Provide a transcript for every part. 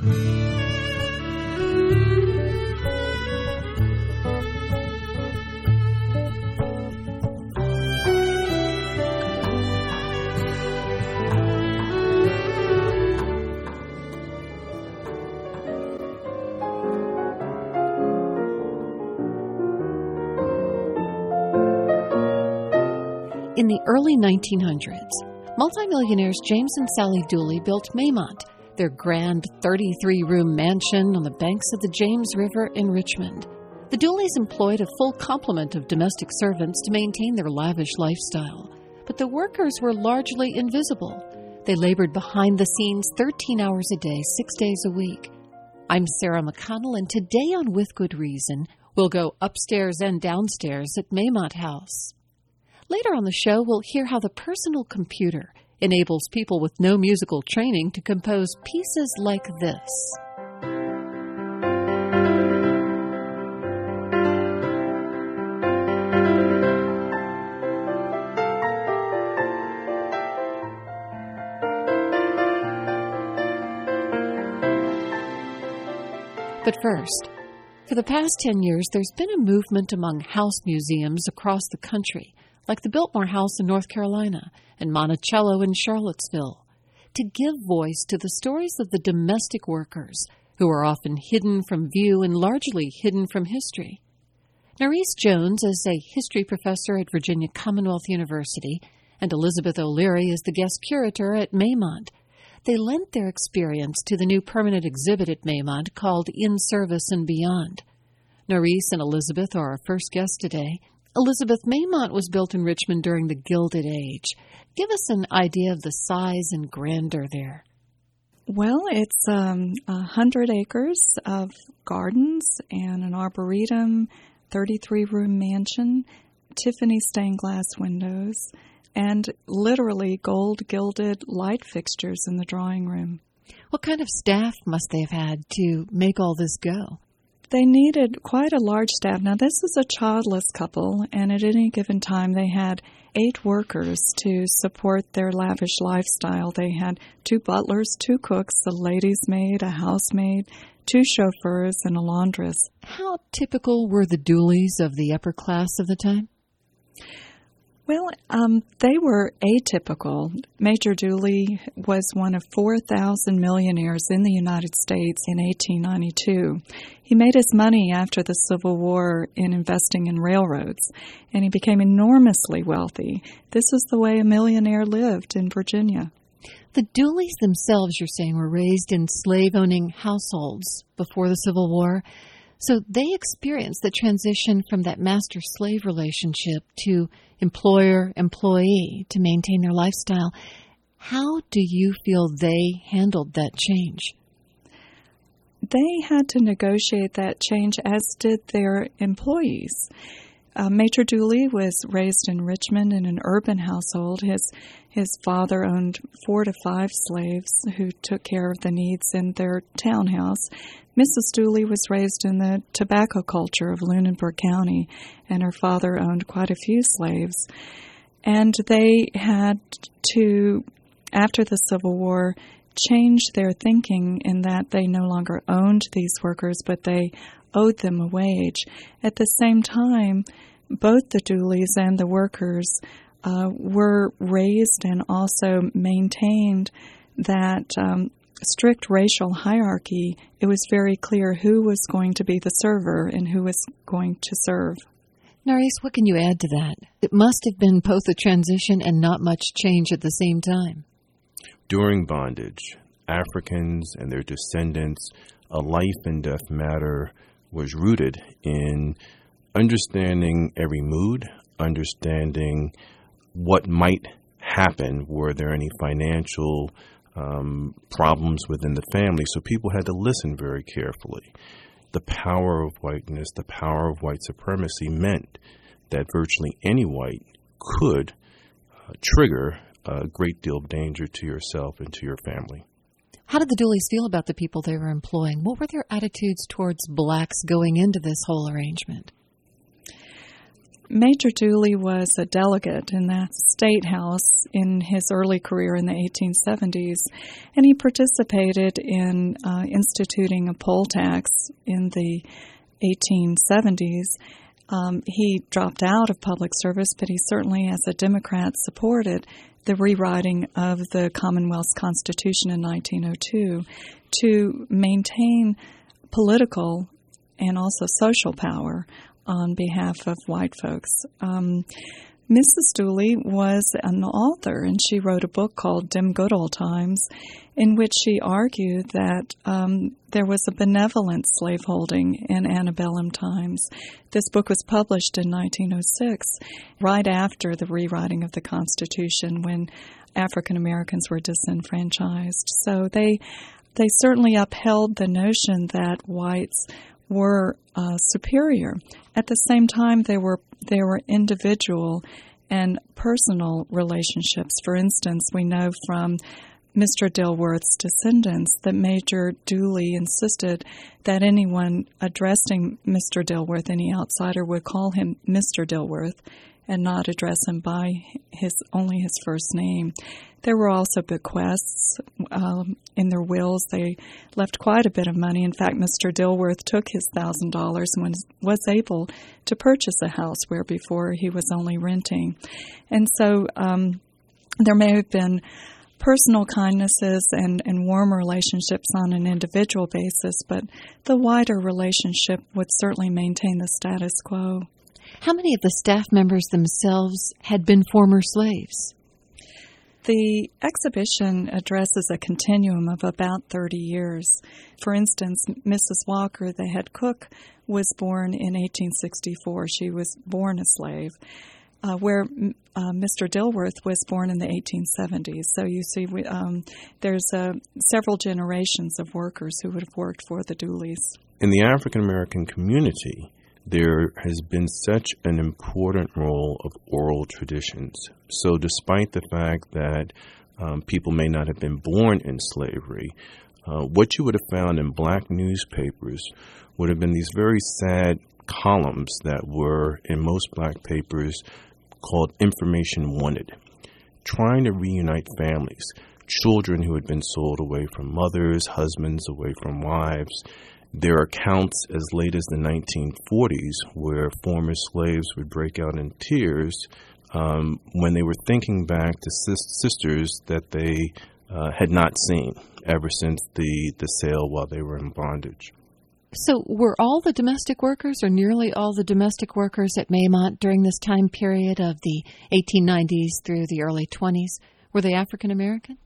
In the early 1900s, multimillionaires James and Sally Dooley built Maymont, their grand 33-room mansion on the banks of the James River in Richmond. The Dooleys employed a full complement of domestic servants to maintain their lavish lifestyle, but the workers were largely invisible. They labored behind the scenes 13 hours a day, 6 days a week. I'm Sarah McConnell, and today on With Good Reason, we'll go upstairs and downstairs at Maymont House. Later on the show, we'll hear how the personal computer enables people with no musical training to compose pieces like this. But first, for the past 10 years, there's been a movement among house museums across the country, like the Biltmore House in North Carolina and Monticello in Charlottesville, to give voice to the stories of the domestic workers who are often hidden from view and largely hidden from history. Nerese Jones is a history professor at Virginia Commonwealth University, and Elizabeth O'Leary is the guest curator at Maymont. They lent their experience to the new permanent exhibit at Maymont called In Service and Beyond. Nerese and Elizabeth are our first guests today. Elizabeth, Maymont was built in Richmond during the Gilded Age. Give us an idea of the size and grandeur there. Well, it's 100 acres of gardens and an arboretum, 33-room mansion, Tiffany stained glass windows, and literally gold-gilded light fixtures in the drawing room. What kind of staff must they have had to make all this go? They needed quite a large staff. Now, this is a childless couple, and at any given time they had 8 workers to support their lavish lifestyle. They had 2 butlers, 2 cooks, a lady's maid, a housemaid, 2 chauffeurs, and a laundress. How typical were the Dooleys of the upper class of the time? Well, they were atypical. Major Dooley was one of 4,000 millionaires in the United States in 1892. He made his money after the Civil War in investing in railroads, and he became enormously wealthy. This is the way a millionaire lived in Virginia. The Dooleys themselves, you're saying, were raised in slave-owning households before the Civil War. So they experienced the transition from that master-slave relationship to employer-employee to maintain their lifestyle. How do you feel they handled that change? They had to negotiate that change, as did their employees. Major Dooley was raised in Richmond in an urban household. His father owned 4 to 5 slaves who took care of the needs in their townhouse. Mrs. Dooley was raised in the tobacco culture of Lunenburg County, and her father owned quite a few slaves. And they had to, after the Civil War, change their thinking in that they no longer owned these workers, but they owed them a wage. At the same time, both the Dooleys and the workers were raised and also maintained that strict racial hierarchy. It was very clear who was going to be the server and who was going to serve. Nerese, what can you add to that? It must have been both a transition and not much change at the same time. During bondage, Africans and their descendants, a life and death matter was rooted in understanding every mood, understanding what might happen, were there any financial problems within the family. So people had to listen very carefully. The power of whiteness, the power of white supremacy meant that virtually any white could trigger a great deal of danger to yourself and to your family. How did the Dooleys feel about the people they were employing? What were their attitudes towards blacks going into this whole arrangement? Major Dooley was a delegate in the State House in his early career in the 1870s, and he participated in instituting a poll tax in the 1870s. He dropped out of public service, but he certainly, as a Democrat, supported the rewriting of the Commonwealth's Constitution in 1902 to maintain political and also social power on behalf of white folks. Mrs. Dooley was an author, and she wrote a book called Dim Good Old Times, in which she argued that there was a benevolent slaveholding in antebellum times. This book was published in 1906, right after the rewriting of the Constitution, when African Americans were disenfranchised. So they certainly upheld the notion that whites were superior. At the same time, there were individual and personal relationships. For instance, we know from Mr. Dilworth's descendants that Major Dooley insisted that anyone addressing Mr. Dilworth, any outsider, would call him Mr. Dilworth and not address him by only his first name. There were also bequests in their wills. They left quite a bit of money. In fact, Mr. Dilworth took his $1,000 and was able to purchase a house where before he was only renting. And so there may have been personal kindnesses and warm relationships on an individual basis, but the wider relationship would certainly maintain the status quo. How many of the staff members themselves had been former slaves? The exhibition addresses a continuum of about 30 years. For instance, Mrs. Walker, the head cook, was born in 1864. She was born a slave, where Mr. Dilworth was born in the 1870s. So you see, there's several generations of workers who would have worked for the Dooleys. In the African American community, there has been such an important role of oral traditions. So despite the fact that people may not have been born in slavery, what you would have found in black newspapers would have been these very sad columns that were in most black papers called Information Wanted, trying to reunite families, children who had been sold away from mothers, husbands away from wives. There are accounts as late as the 1940s where former slaves would break out in tears when they were thinking back to sisters that they had not seen ever since the sale while they were in bondage. So were all the domestic workers, or nearly all the domestic workers at Maymont during this time period of the 1890s through the early 20s, were they African American?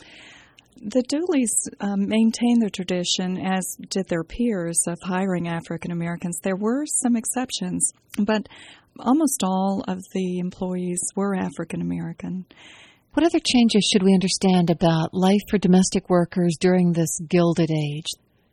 The Dooleys maintained their tradition, as did their peers, of hiring African Americans. There were some exceptions, but almost all of the employees were African American. What other changes should we understand about life for domestic workers during this Gilded Age?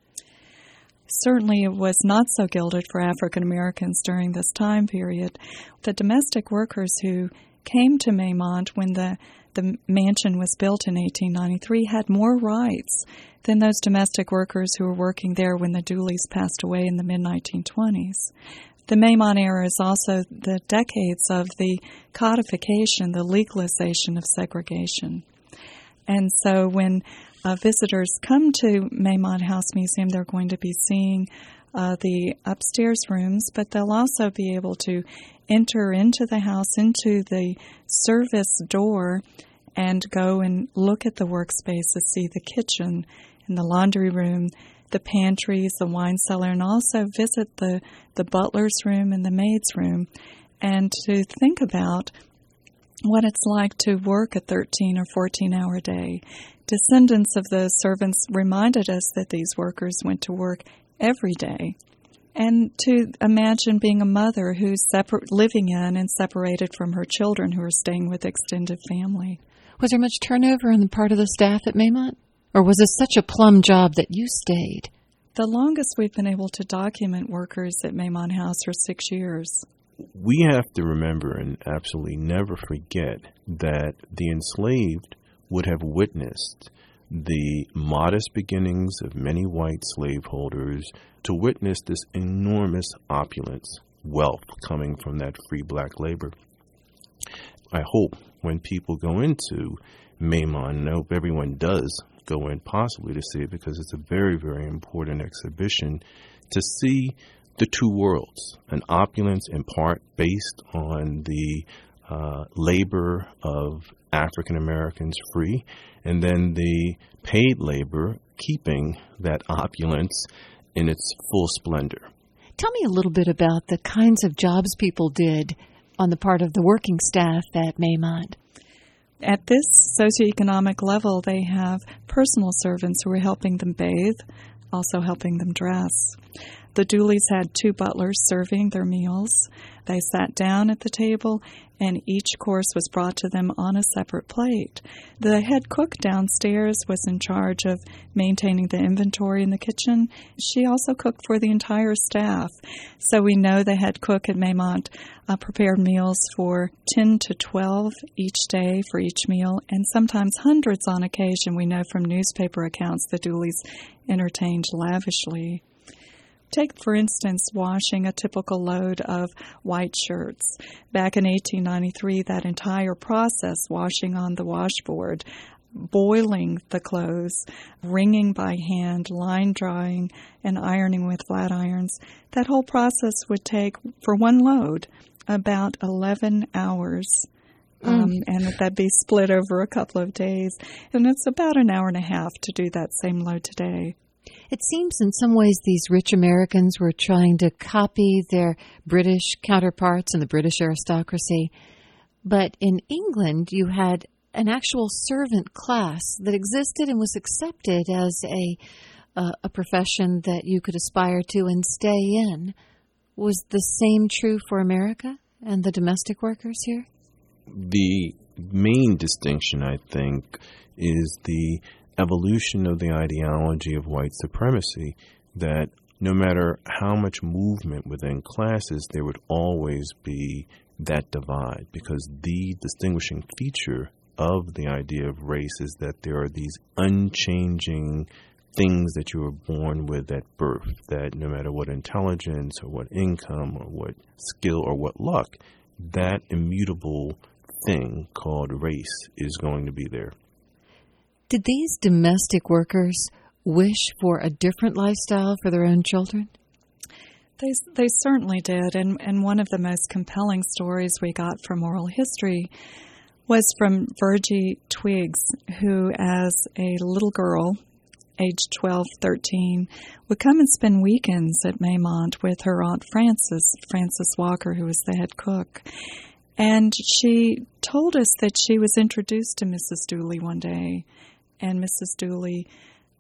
Certainly it was not so gilded for African Americans during this time period. The domestic workers who came to Maymont when the mansion was built in 1893 had more rights than those domestic workers who were working there when the Dooleys passed away in the mid-1920s. The Maymont era is also the decades of the codification, the legalization of segregation. And so when visitors come to Maymont House Museum, they're going to be seeing the upstairs rooms, but they'll also be able to enter into the house, into the service door, and go and look at the workspaces, see the kitchen and the laundry room, the pantries, the wine cellar, and also visit the butler's room and the maid's room, and to think about what it's like to work a 13 or 14-hour day. Descendants of the servants reminded us that these workers went to work every day. And to imagine being a mother who's living in and separated from her children who are staying with extended family. Was there much turnover on the part of the staff at Maymont? Or was it such a plum job that you stayed? The longest we've been able to document workers at Maymont House are 6 years. We have to remember and absolutely never forget that the enslaved would have witnessed the modest beginnings of many white slaveholders to witness this enormous opulence wealth coming from that free black labor. I hope when people go into Maimont, and I hope everyone does go in possibly to see it, because it's a very, very important exhibition, to see the two worlds, an opulence in part based on the labor of African Americans free, and then the paid labor keeping that opulence in its full splendor. Tell me a little bit about the kinds of jobs people did on the part of the working staff at Maimont. At this socioeconomic level, they have personal servants who are helping them bathe, also helping them dress. The Dooleys had 2 butlers serving their meals. They sat down at the table, and each course was brought to them on a separate plate. The head cook downstairs was in charge of maintaining the inventory in the kitchen. She also cooked for the entire staff. So we know the head cook at Maimont prepared meals for 10 to 12 each day for each meal, and sometimes hundreds on occasion. We know from newspaper accounts the Dooleys entertained lavishly. Take, for instance, washing a typical load of white shirts. Back in 1893, that entire process, washing on the washboard, boiling the clothes, wringing by hand, line drying, and ironing with flat irons, that whole process would take, for one load, about 11 hours. And that'd be split over a couple of days. And it's about an hour and a half to do that same load today. It seems in some ways these rich Americans were trying to copy their British counterparts in the British aristocracy. But in England, you had an actual servant class that existed and was accepted as a profession that you could aspire to and stay in. Was the same true for America and the domestic workers here? The main distinction, I think, is the evolution of the ideology of white supremacy, that no matter how much movement within classes, there would always be that divide, because the distinguishing feature of the idea of race is that there are these unchanging things that you were born with at birth, that no matter what intelligence or what income or what skill or what luck, that immutable thing called race is going to be there. Did these domestic workers wish for a different lifestyle for their own children? They certainly did, and one of the most compelling stories we got from oral history was from Virgie Twiggs, who as a little girl, aged 12, 13, would come and spend weekends at Maimont with her Aunt Frances Walker, who was the head cook. And she told us that she was introduced to Mrs. Dooley one day, and Mrs. Dooley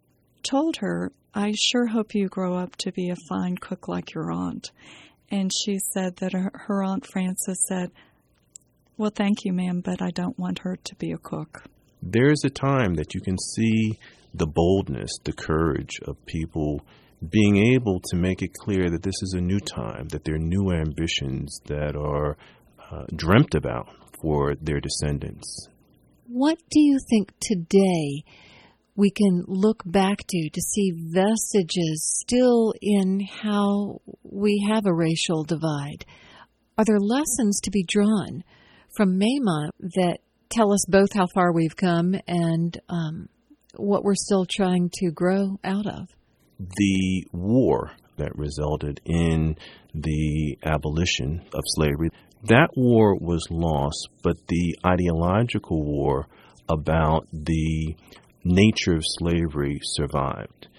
told her, "I sure hope you grow up to be a fine cook like your aunt." And she said that her Aunt Frances said, "Well, thank you, ma'am, but I don't want her to be a cook." There's a time that you can see the boldness, the courage of people being able to make it clear that this is a new time, that there are new ambitions that are dreamt about for their descendants. What do you think today we can look back to see vestiges still in how we have a racial divide? Are there lessons to be drawn from Maimont that tell us both how far we've come and what we're still trying to grow out of? The war that resulted in the abolition of slavery, that war was lost, but the ideological war about the nature of slavery survived.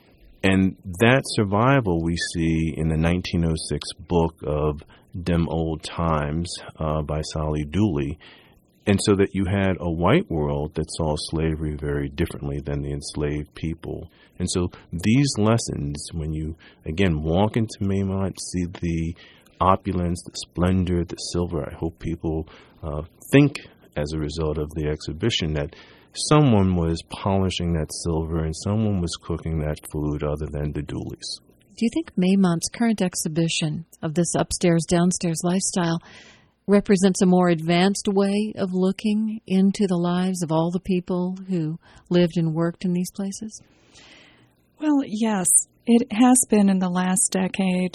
And that survival we see in the 1906 book of Dem Old Times by Sally Dooley. And so that you had a white world that saw slavery very differently than the enslaved people. And so these lessons, when you, again, walk into Maimont, see the opulence, the splendor, the silver, I hope people think as a result of the exhibition that someone was polishing that silver and someone was cooking that food other than the Dooleys. Do you think Maimont's current exhibition of this upstairs-downstairs lifestyle represents a more advanced way of looking into the lives of all the people who lived and worked in these places? Well, yes, it has been in the last decade.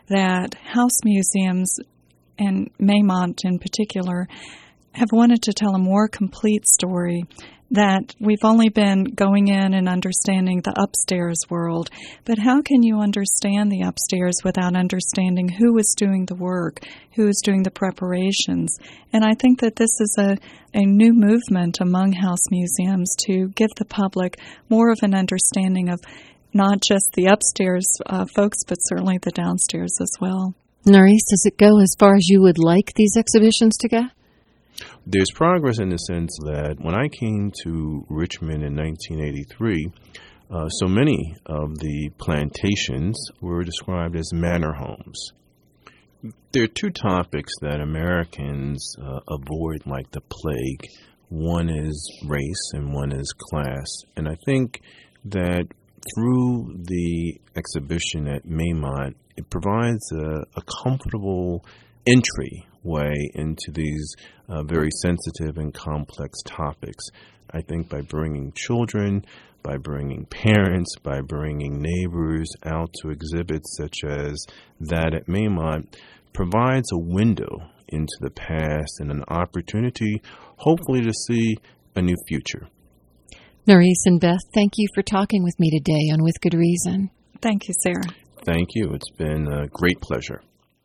that house museums, and Maymont in particular, have wanted to tell a more complete story, that we've only been going in and understanding the upstairs world. But how can you understand the upstairs without understanding who is doing the work, who is doing the preparations? And I think that this is a new movement among house museums to give the public more of an understanding of not just the upstairs folks, but certainly the downstairs as well. Nerys, does it go as far as you would like these exhibitions to go? There's progress in the sense that when I came to Richmond in 1983, so many of the plantations were described as manor homes. There are two topics that Americans avoid like the plague. One is race and one is class. And I think that through the exhibition at Maymont, it provides a comfortable entryway into these very sensitive and complex topics. I think by bringing children, by bringing parents, by bringing neighbors out to exhibits such as that at Maymont, provides a window into the past and an opportunity, hopefully, to see a new future. Nerys and Beth, thank you for talking with me today on With Good Reason. Thank you, Sarah. Thank you. It's been a great pleasure.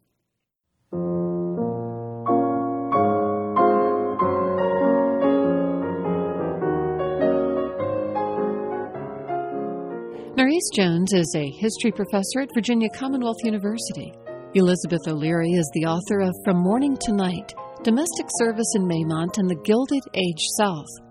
Nerys Jones is a history professor at Virginia Commonwealth University. Elizabeth O'Leary is the author of From Morning to Night, Domestic Service in Maymont and the Gilded Age South.